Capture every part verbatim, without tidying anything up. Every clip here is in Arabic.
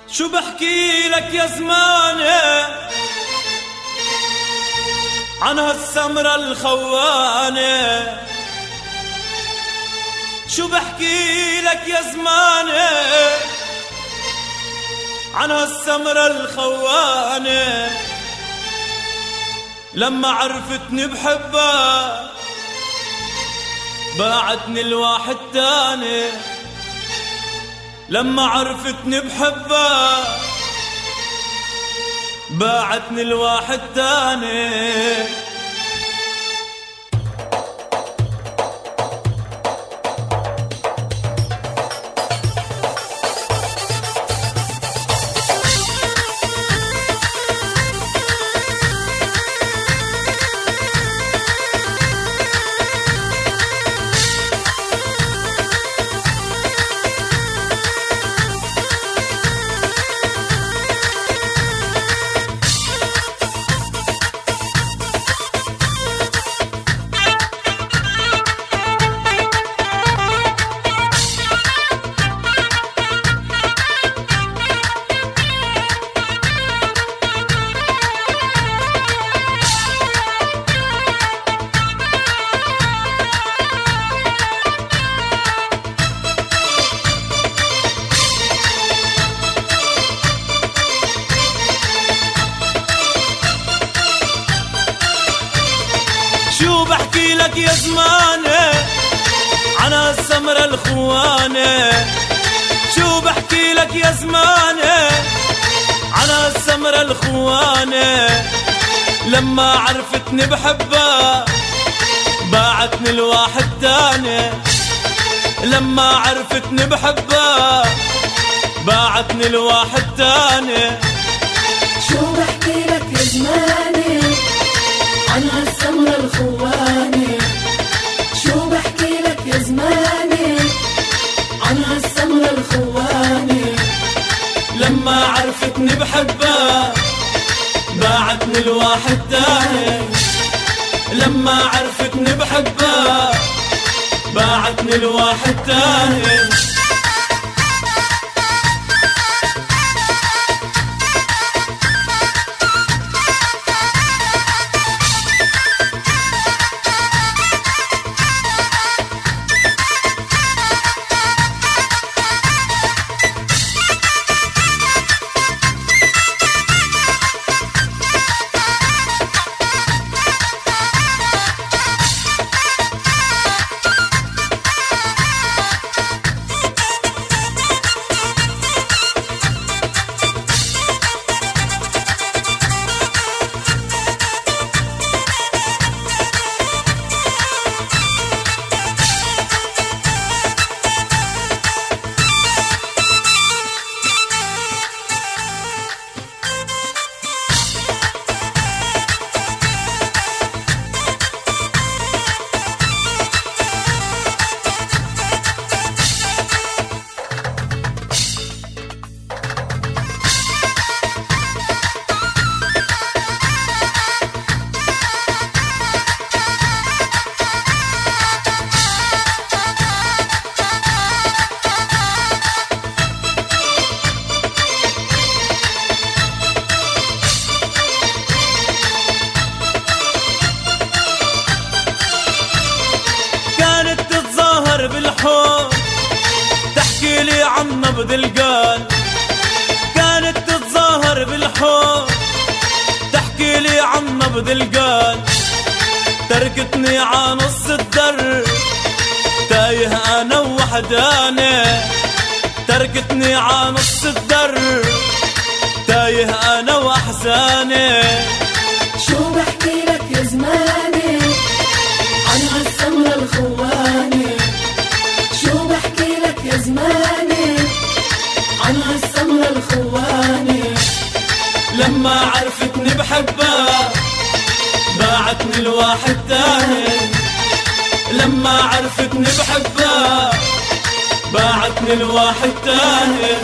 شو بحكي لك يا زماني عن هالسمرة الخوانة، شو بحكي لك يا زماني عن هالسمرة الخوانة، لما عرفتني بحبها باعتني الواحد تاني، لما عرفتني بحبها باعتني الواحد تاني. شو بحكي لك يا زماني عن هالسمرة الخوانة، شو بحكي لك يا زماني عن هالسمرة الخوانة، لما عرفتني بحبها باعتني الواحد تاني، لما عرفتني بحبها باعتني الواحد تاني. شو بحكي لك يا زماني عن هالسمرة الخوانة، شو بحكي لك يا زماني عن هالسمرة الخوانة، لما عرفتني بحبها باعتني الواحد تاني، لما عرفتني بحبها باعتني الواحد تاني. بالحب تحكي لي عن نبض القلب، كانت تتظاهر بالحب تحكي لي عن نبض القلب، تركتني ع نص الدرب تايه انا وحداني، تركتني ع نص الدرب تايه انا واحزاني. شو بحكي لك يا زماني عن هالسمرة الخوانة، شو بحكي لك يا زماني عن هالسمرة الخوانة، لما عرفتني بحبها باعتني الواحد تاني، لما عرفتني بحبها باعتني الواحد تاني.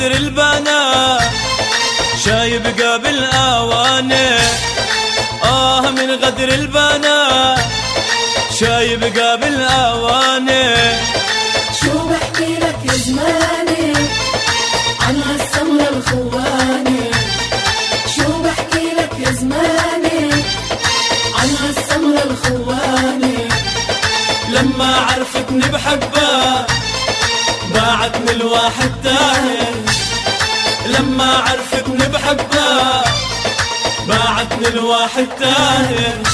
غدر البنات شايب قابل اواني. آه من غدر البنات شايب قابل اواني. شو بحكي لك يا زماني عن هالسمرة الخواني. شو بحكي لك يا زماني عن هالسمرة الخواني. لما عرفتني بحبها باعتني الواحد تاني. لما عرفتني بحبها باعتني الواحد تاني.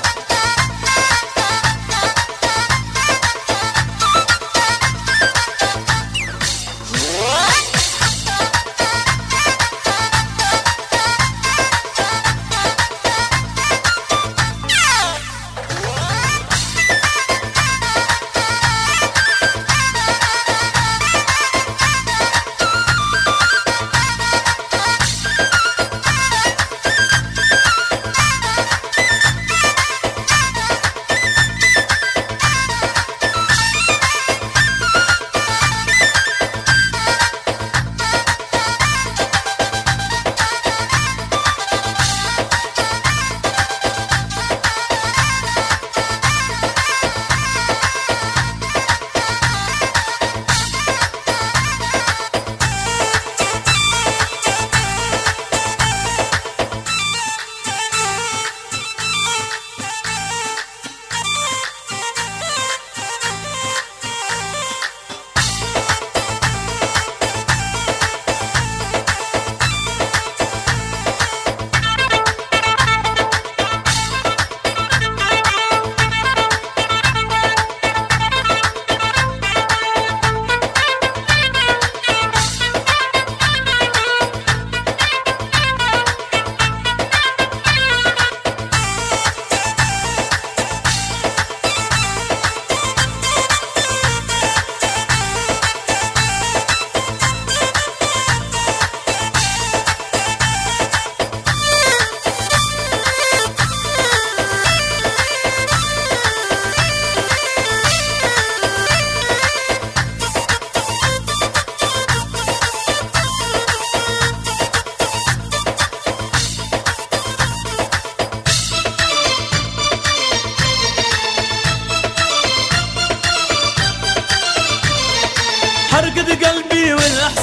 حرقت قلبي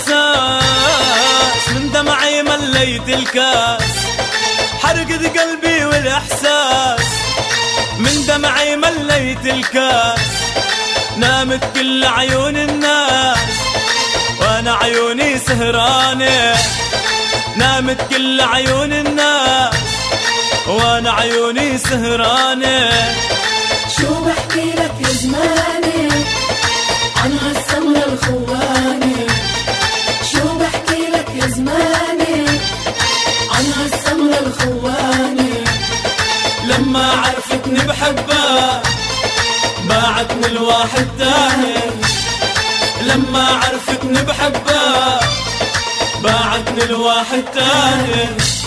والإحساس من دمعي مليت الكاس. حرقت قلبي والإحساس من دمعي مليت الكاس. نامت كل عيون الناس وأنا عيوني سهرانة. نامت كل عيون الناس وأنا عيوني سهرانة. شو بحكي لك يا زماني عن هالسمرة الخواني. شو بحكي لك يا زماني عن هالسمرة الخواني. لما عرفتني بحبها باعتني الواحد تاني. لما عرفتني بحبها باعتني الواحد تاني.